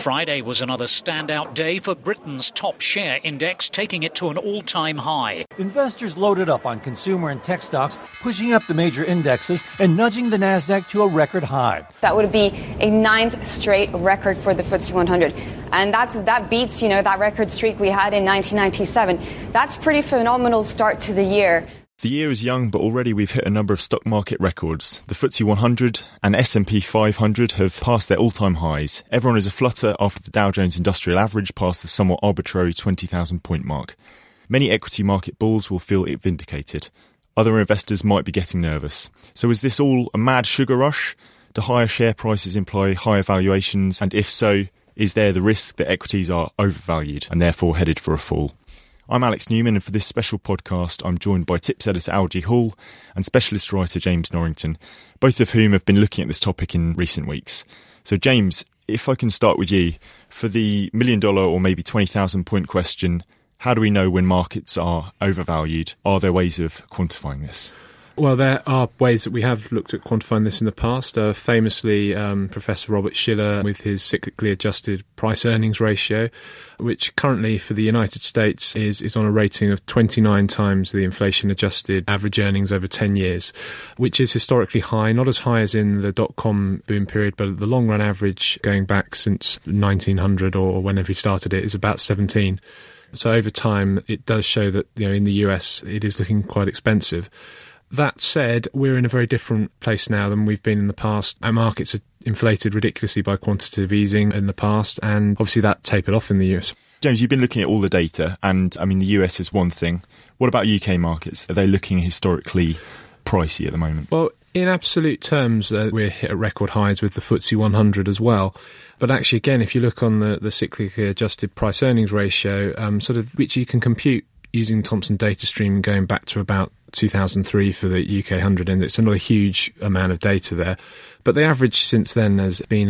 Friday was another standout day for Britain's top share index, taking it to an all-time high. Investors loaded up on consumer and tech stocks, pushing up the major indexes and nudging the Nasdaq to a record high. That would be a 9th straight record for the FTSE 100. And that beats, that record streak we had in 1997. That's pretty phenomenal start to the year. The year is young, but already we've hit a number of stock market records. The FTSE 100 and S&P 500 have passed their all-time highs. Everyone is aflutter after the Dow Jones Industrial Average passed the somewhat arbitrary 20,000 point mark. Many equity market bulls will feel it vindicated. Other investors might be getting nervous. So is this all a mad sugar rush? Do higher share prices imply higher valuations? And if so, is there the risk that equities are overvalued and therefore headed for a fall? I'm Alex Newman, and for this special podcast, I'm joined by tips editor Algie Hall and specialist writer James Norrington, both of whom have been looking at this topic in recent weeks. So, James, if I can start with you, for the $1 million or maybe 20,000 point question, how do we know when markets are overvalued? Are there ways of quantifying this? Well, there are ways that we have looked at quantifying this in the past. Famously, Professor Robert Shiller with his cyclically adjusted price-earnings ratio, which currently for the United States is on a rating of 29 times the inflation-adjusted average earnings over 10 years, which is historically high, not as high as in the dot-com boom period, but the long-run average going back since 1900 or whenever he started it is about 17. So over time, it does show that in the US it is looking quite expensive. That said, we're in a very different place now than we've been in the past. Our markets are inflated ridiculously by quantitative easing in the past, and obviously that tapered off in the US. James, you've been looking at all the data, and the US is one thing. What about UK markets? Are they looking historically pricey at the moment? Well, in absolute terms, we're hit at record highs with the FTSE 100 as well. But actually, again, if you look on the cyclically adjusted price-earnings ratio, which you can compute using Thomson data stream going back to about 2003 for the UK 100 index, another huge amount of data there. But the average since then has been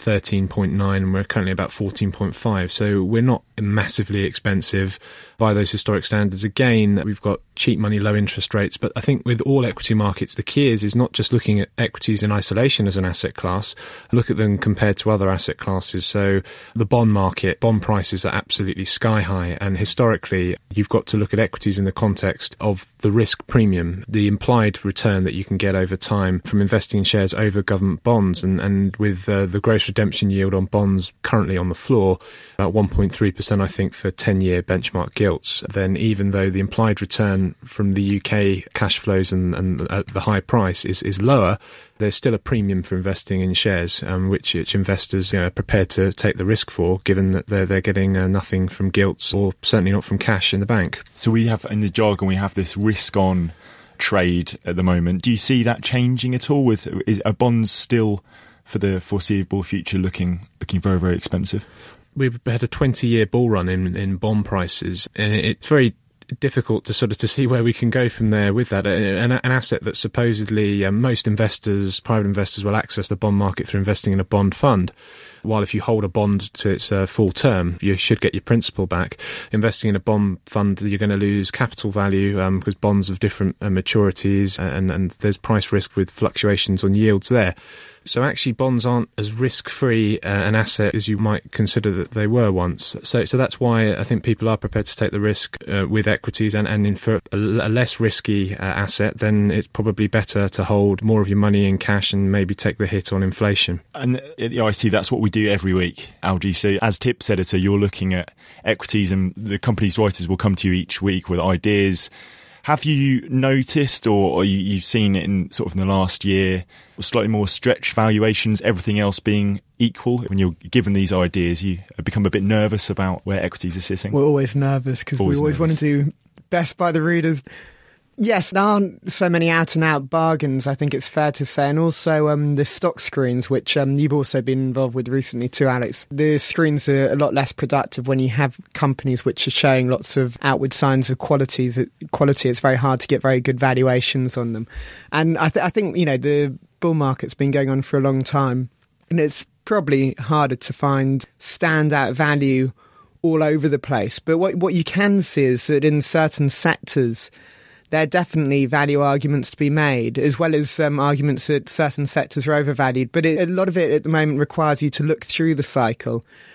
13.9 and we're currently about 14.5. So we're not massively expensive by those historic standards. Again, we've got cheap money, low interest rates. But I think with all equity markets, the key is not just looking at equities in isolation as an asset class, look at them compared to other asset classes. So the bond market, bond prices are absolutely sky high. And historically, you've got to look at equities in the context of the risk premium, the implied return that you can get over time from investing in shares over government bonds, and with the gross redemption yield on bonds currently on the floor, about 1.3%, I think, for 10-year benchmark gilts, then even though the implied return from the UK cash flows and the high price is lower, there's still a premium for investing in shares, which investors are prepared to take the risk for, given that they're getting nothing from gilts or certainly not from cash in the bank. So we have, in the jargon, we have this risk-on trade at the moment. Do you see that changing at all? Are bonds still, for the foreseeable future, looking very, very expensive? We've had a 20-year bull run in bond prices, and it's very difficult to see where we can go from there with that. An asset that supposedly most investors, private investors, will access the bond market through investing in a bond fund. While if you hold a bond to its full term, you should get your principal back. Investing in a bond fund, you're going to lose capital value because bonds have different maturities and there's price risk with fluctuations on yields there. So actually bonds aren't as risk-free an asset as you might consider that they were once. So that's why I think people are prepared to take the risk with equities, and for a less risky asset, then it's probably better to hold more of your money in cash and maybe take the hit on inflation. And I see that's what we do every week, Algie. So as tips editor, you're looking at equities and the company's writers will come to you each week with ideas. Have you noticed, or you've seen it in the last year, slightly more stretched valuations, everything else being equal? When you're given these ideas, you become a bit nervous about where equities are sitting? We're always nervous because we always want to do best by the readers. Yes, there aren't so many out-and-out bargains, I think it's fair to say. And also the stock screens, which you've also been involved with recently too, Alex. The screens are a lot less productive when you have companies which are showing lots of outward signs of quality. It's very hard to get very good valuations on them. And I think, the bull market's been going on for a long time. And it's probably harder to find standout value all over the place. But what you can see is that in certain sectors, there are definitely value arguments to be made, as well as arguments that certain sectors are overvalued. But a lot of it at the moment requires you to look through the cycle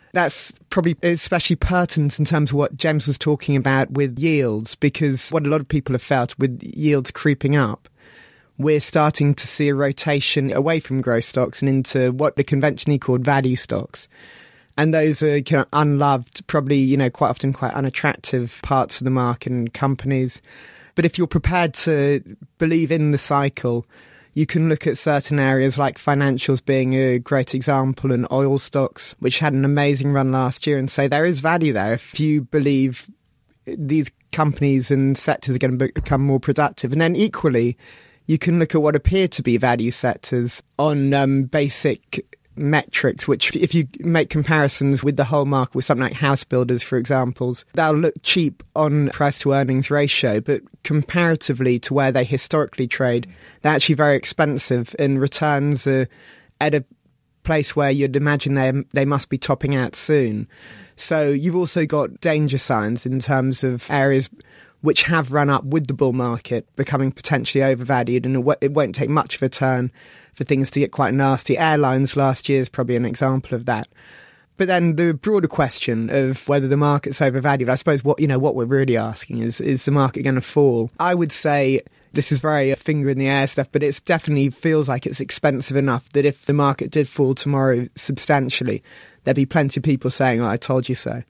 That's probably especially pertinent in terms of what James was talking about with yields, because what a lot of people have felt with yields creeping up, we're starting to see a rotation away from growth stocks and into what are conventionally called value stocks. And those are kind of unloved, probably, quite often quite unattractive parts of the market and companies. But if you're prepared to believe in the cycle, you can look at certain areas like financials being a great example, and oil stocks, which had an amazing run last year, and say there is value there if you believe these companies and sectors are going to become more productive. And then equally, you can look at what appear to be value sectors on basic metrics, which if you make comparisons with the whole market with something like house builders, for example, they'll look cheap on price to earnings ratio, but comparatively to where they historically trade, they're actually very expensive, and returns are at a place where you'd imagine they must be topping out soon. So you've also got danger signs in terms of areas which have run up with the bull market becoming potentially overvalued, and it won't take much of a turn for things to get quite nasty. Airlines last year is probably an example of that. But then the broader question of whether the market's overvalued, I suppose what we're really asking is the market going to fall? I would say this is very finger in the air stuff, but it definitely feels like it's expensive enough that if the market did fall tomorrow substantially, there'd be plenty of people saying, "Oh, I told you so."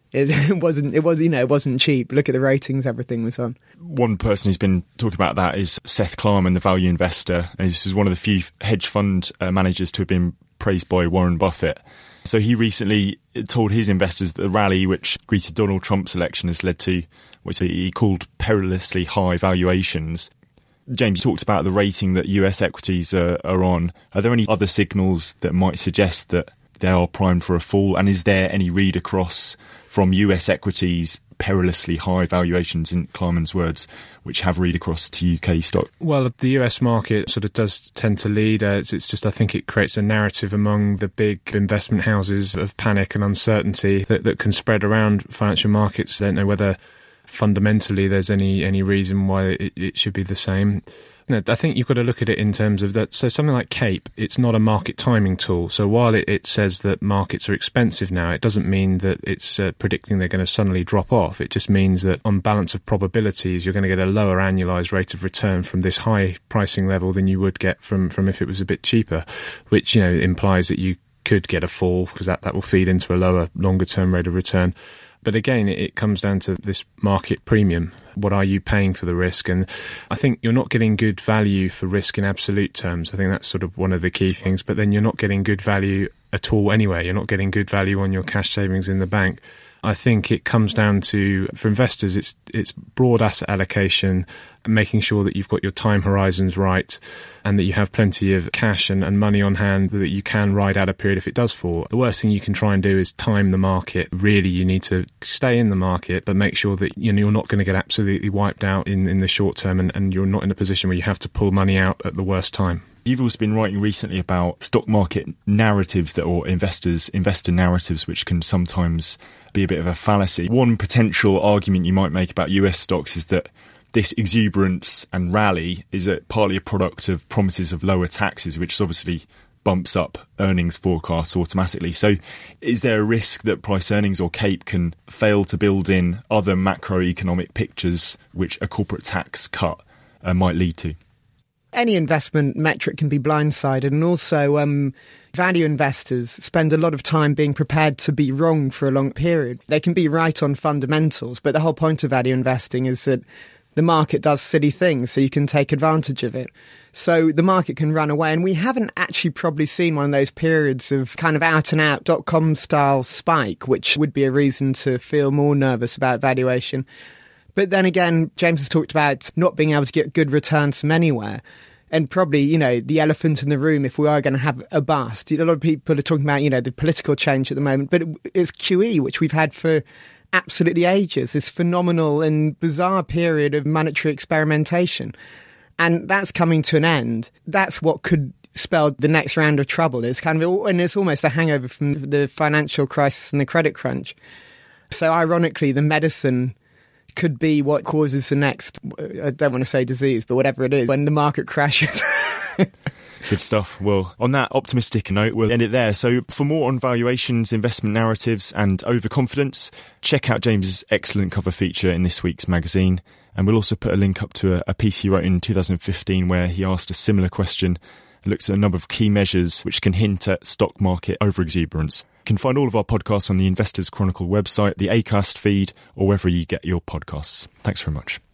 It wasn't cheap. Look at the ratings everything was on. One person who's been talking about that is Seth Klarman, the value investor. And this is one of the few hedge fund managers to have been praised by Warren Buffett. So he recently told his investors that the rally which greeted Donald Trump's election has led to what he called perilously high valuations. James, you talked about the rating that US equities are on. Are there any other signals that might suggest that they are primed for a fall? And is there any read across from US equities, perilously high valuations, in Klarman's words, which have read across to UK stock? Well, the US market sort of does tend to lead. It's just, I think it creates a narrative among the big investment houses of panic and uncertainty that can spread around financial markets. I don't know whether fundamentally there's any reason why it should be the same. No, I think you've got to look at it in terms of that. So something like CAPE, it's not a market timing tool. So while it says that markets are expensive now, it doesn't mean that it's predicting they're going to suddenly drop off. It just means that on balance of probabilities, you're going to get a lower annualized rate of return from this high pricing level than you would get from if it was a bit cheaper, which implies that you could get a fall, because that will feed into a lower, longer term rate of return. But again, it comes down to this market premium. What are you paying for the risk? And I think you're not getting good value for risk in absolute terms. I think that's sort of one of the key things. But then you're not getting good value at all anyway. You're not getting good value on your cash savings in the bank. I think it comes down to, for investors, it's broad asset allocation, making sure that you've got your time horizons right and that you have plenty of cash and money on hand that you can ride out a period if it does fall. The worst thing you can try and do is time the market. Really, you need to stay in the market, but make sure that you're not going to get absolutely wiped out in the short term, and you're not in a position where you have to pull money out at the worst time. You've also been writing recently about stock market narratives or investor narratives, which can sometimes be a bit of a fallacy. One potential argument you might make about US stocks is that this exuberance and rally is partly a product of promises of lower taxes, which obviously bumps up earnings forecasts automatically. So is there a risk that price earnings or CAPE can fail to build in other macroeconomic pictures which a corporate tax cut might lead to? Any investment metric can be blindsided, and also value investors spend a lot of time being prepared to be wrong for a long period. They can be right on fundamentals, but the whole point of value investing is that the market does silly things, so you can take advantage of it. So the market can run away, and we haven't actually probably seen one of those periods of kind of out-and-out .com style spike, which would be a reason to feel more nervous about valuation. But then again, James has talked about not being able to get good returns from anywhere. And probably, the elephant in the room, if we are going to have a bust. A lot of people are talking about, the political change at the moment, but it's QE, which we've had for absolutely ages, this phenomenal and bizarre period of monetary experimentation. And that's coming to an end. That's what could spell the next round of trouble. It's it's almost a hangover from the financial crisis and the credit crunch. So ironically, the medicine could be what causes the next, I don't want to say disease, but whatever it is, when the market crashes. Good stuff. Well, on that optimistic note, we'll end it there. So for more on valuations, investment narratives and overconfidence, check out James's excellent cover feature in this week's magazine. And we'll also put a link up to a piece he wrote in 2015 where he asked a similar question, looks at a number of key measures which can hint at stock market overexuberance. You can find all of our podcasts on the Investors Chronicle website, the Acast feed, or wherever you get your podcasts. Thanks very much.